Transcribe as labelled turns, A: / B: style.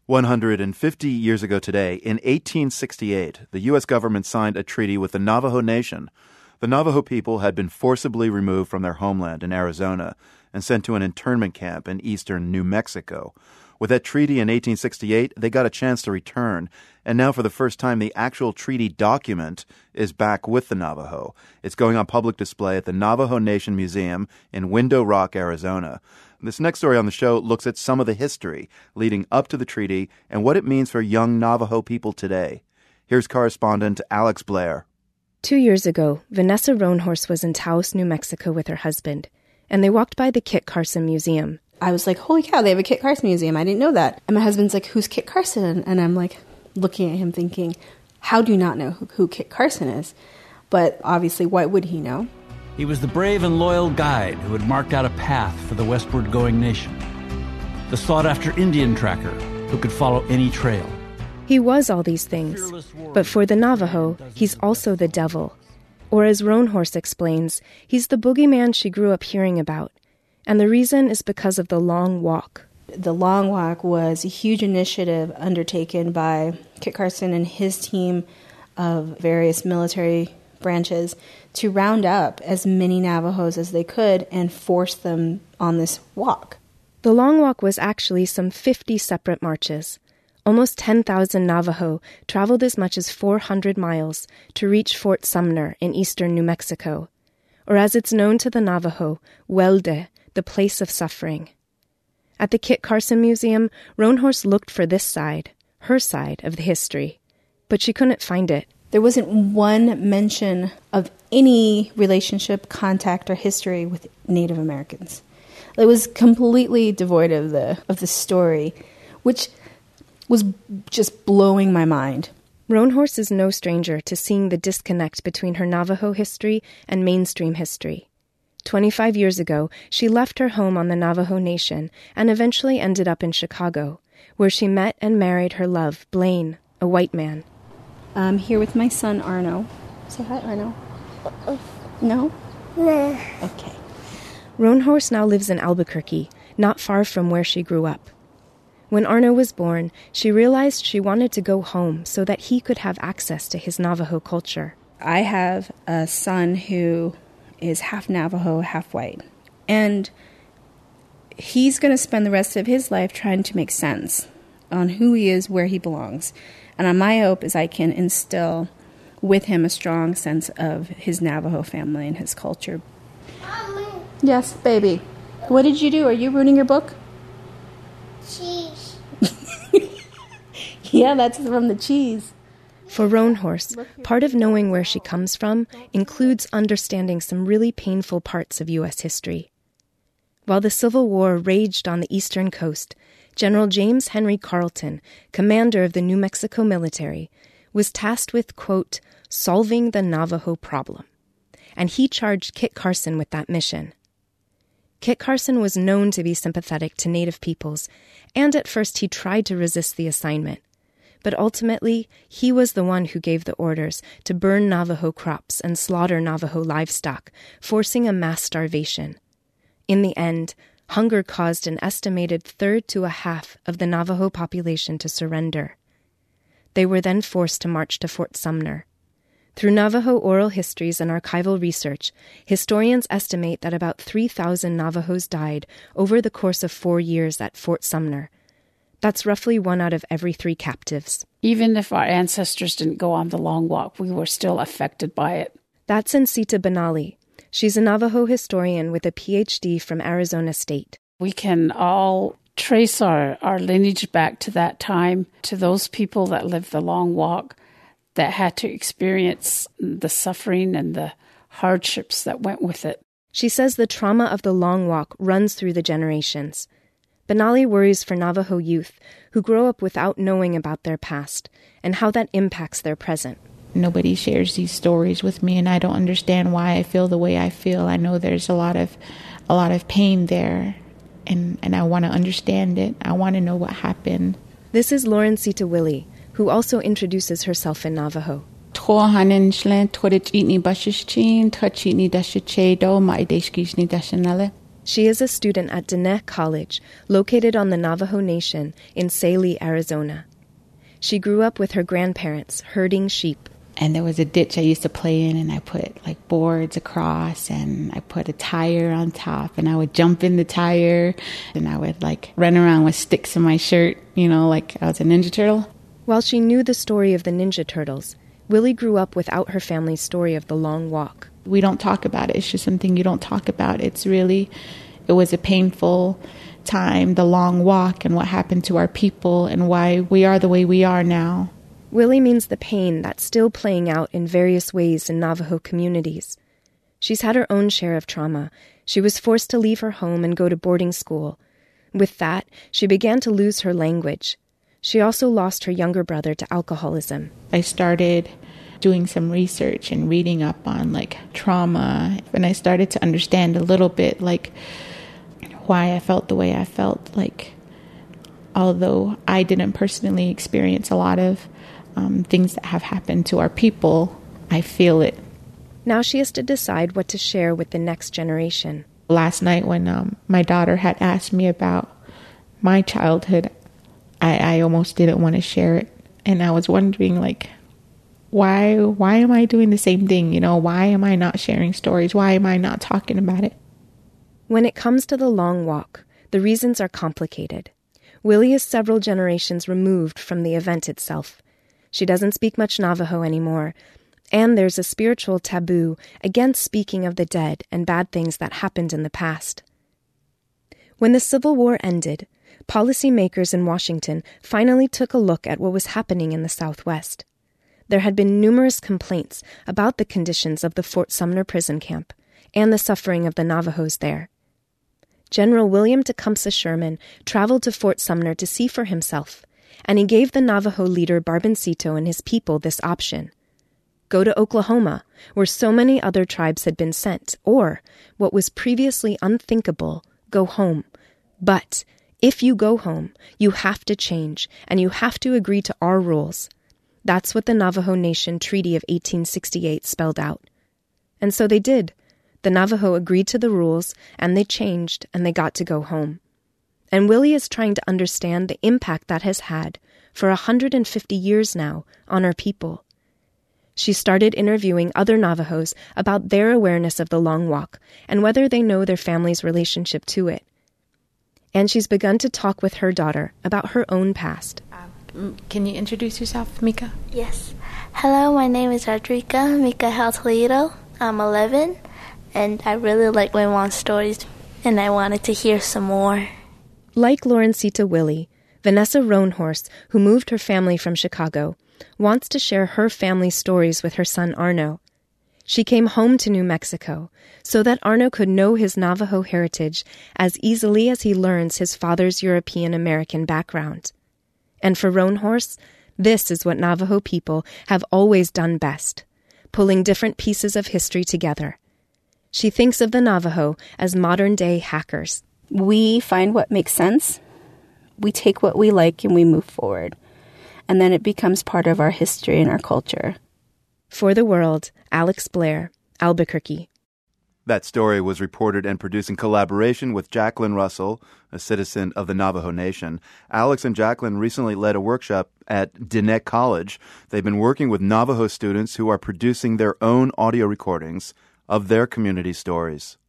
A: 150 years ago today, in 1868, the U.S. government signed a treaty with the Navajo Nation. The Navajo people had been forcibly removed from their homeland in Arizona and sent to an internment camp in eastern New Mexico. With that treaty in 1868, they got a chance to return, and now for the first time, the actual treaty document is back with the Navajo. It's going on public display at the Navajo Nation Museum in Window Rock, Arizona. This next story on the show looks at some of the history leading up to the treaty and what it means for young Navajo people today. Here's correspondent Alex Blair.
B: 2 years ago, Vanessa Roanhorse was in Taos, New Mexico with her husband, and they walked by the Kit Carson Museum.
C: I was like, holy cow, they have a Kit Carson museum. I didn't know that. And my husband's like, who's Kit Carson? And I'm like looking at him thinking, how do you not know who Kit Carson is? But obviously, why would he know?
D: He was the brave and loyal guide who had marked out a path for the westward-going nation. The sought-after Indian tracker who could follow any trail.
B: He was all these things, but for the Navajo, he's also the devil. Or as Roanhorse explains, he's the boogeyman she grew up hearing about. And the reason is because of the Long Walk.
C: The Long Walk was a huge initiative undertaken by Kit Carson and his team of various military branches to round up as many Navajos as they could and force them on this walk.
B: The Long Walk was actually some 50 separate marches. Almost 10,000 Navajo traveled as much as 400 miles to reach Fort Sumner in eastern New Mexico, or as it's known to the Navajo, Welde, the place of suffering. At the Kit Carson Museum, Roanhorse looked for this side, her side of the history, but she couldn't find it.
C: There wasn't one mention of any relationship, contact, or history with Native Americans. It was completely devoid of the story, which was just blowing my mind.
B: Roanhorse is no stranger to seeing the disconnect between her Navajo history and mainstream history. 25 years ago, she left her home on the Navajo Nation and eventually ended up in Chicago, where she met and married her love, Blaine, a white man.
C: I'm here with my son, Arno. Say hi, Arno. No?
E: Nah.
C: Okay.
B: Roanhorse now lives in Albuquerque, not far from where she grew up. When Arno was born, she realized she wanted to go home so that he could have access to his Navajo culture.
C: I have a son who is half Navajo, half white. And he's going to spend the rest of his life trying to make sense on who he is, where he belongs. And my hope is I can instill with him a strong sense of his Navajo family and his culture.
E: Mommy.
C: Yes, baby. What did you do? Are you reading your book?
E: Cheese.
C: Yeah, that's from the cheese.
B: For Roanhorse, part of knowing where she comes from includes understanding some really painful parts of U.S. history. While the Civil War raged on the eastern coast, General James Henry Carleton, commander of the New Mexico military, was tasked with, quote, solving the Navajo problem. And he charged Kit Carson with that mission. Kit Carson was known to be sympathetic to Native peoples, and at first he tried to resist the assignment. But ultimately, he was the one who gave the orders to burn Navajo crops and slaughter Navajo livestock, forcing a mass starvation. In the end, hunger caused an estimated third to a half of the Navajo population to surrender. They were then forced to march to Fort Sumner. Through Navajo oral histories and archival research, historians estimate that about 3,000 Navajos died over the course of 4 years at Fort Sumner. That's roughly 1 out of every 3 captives.
F: Even if our ancestors didn't go on the Long Walk, we were still affected by it.
B: That's Nsita Benali. She's a Navajo historian with a PhD from Arizona State.
F: We can all trace our lineage back to that time, to those people that lived the Long Walk, that had to experience the suffering and the hardships that went with it.
B: She says the trauma of the Long Walk runs through the generations. Benali worries for Navajo youth who grow up without knowing about their past and how that impacts their present.
G: Nobody shares these stories with me, and I don't understand why I feel the way I feel. I know there's a lot of pain there, and I want to understand it. I want to know what happened.
B: This is Laurencita Willie, who also introduces herself in Navajo. She is a student at Diné College, located on the Navajo Nation in Saline, Arizona. She grew up with her grandparents, herding sheep.
G: And there was a ditch I used to play in, and I put like boards across, and I put a tire on top, and I would jump in the tire, and I would like run around with sticks in my shirt, like I was a Ninja Turtle.
B: While she knew the story of the Ninja Turtles, Willie grew up without her family's story of the Long Walk.
G: We don't talk about it. It's just something you don't talk about. It was a painful time, the Long Walk, and what happened to our people, and why we are the way we are now.
B: Willie means the pain that's still playing out in various ways in Navajo communities. She's had her own share of trauma. She was forced to leave her home and go to boarding school. With that, she began to lose her language. She also lost her younger brother to alcoholism.
G: I started doing some research and reading up on trauma, and I started to understand a little bit why I felt the way I felt. Although I didn't personally experience a lot of things that have happened to our people, I feel it.
B: Now she has to decide what to share with the next generation.
G: Last night when my daughter had asked me about my childhood, I almost didn't want to share it. And I was wondering, why am I doing the same thing? Why am I not sharing stories? Why am I not talking about it?
B: When it comes to the Long Walk, the reasons are complicated. Willie is several generations removed from the event itself. She doesn't speak much Navajo anymore, and there's a spiritual taboo against speaking of the dead and bad things that happened in the past. When the Civil War ended, policymakers in Washington finally took a look at what was happening in the Southwest. There had been numerous complaints about the conditions of the Fort Sumner prison camp and the suffering of the Navajos there. General William Tecumseh Sherman traveled to Fort Sumner to see for himself, and he gave the Navajo leader Barboncito and his people this option. Go to Oklahoma, where so many other tribes had been sent, or, what was previously unthinkable, go home. But if you go home, you have to change, and you have to agree to our rules. That's what the Navajo Nation Treaty of 1868 spelled out. And so they did. The Navajo agreed to the rules, and they changed, and they got to go home. And Willie is trying to understand the impact that has had, for 150 years now, on our people. She started interviewing other Navajos about their awareness of the Long Walk and whether they know their family's relationship to it. And she's begun to talk with her daughter about her own past.
G: Can you introduce yourself, Mika?
E: Yes. Hello, my name is Rodrika Micael Toledo. I'm 11, and I really like my mom's stories, and I wanted to hear some more.
B: Like Laurencita Willie, Vanessa Roanhorse, who moved her family from Chicago, wants to share her family's stories with her son Arno. She came home to New Mexico so that Arno could know his Navajo heritage as easily as he learns his father's European-American background. And for Roanhorse, this is what Navajo people have always done best, pulling different pieces of history together. She thinks of the Navajo as modern-day hackers.
C: We find what makes sense, we take what we like, and we move forward. And then it becomes part of our history and our culture.
B: For the World, Alex Blair, Albuquerque.
A: That story was reported and produced in collaboration with Jacqueline Russell, a citizen of the Navajo Nation. Alex and Jacqueline recently led a workshop at Diné College. They've been working with Navajo students who are producing their own audio recordings of their community stories.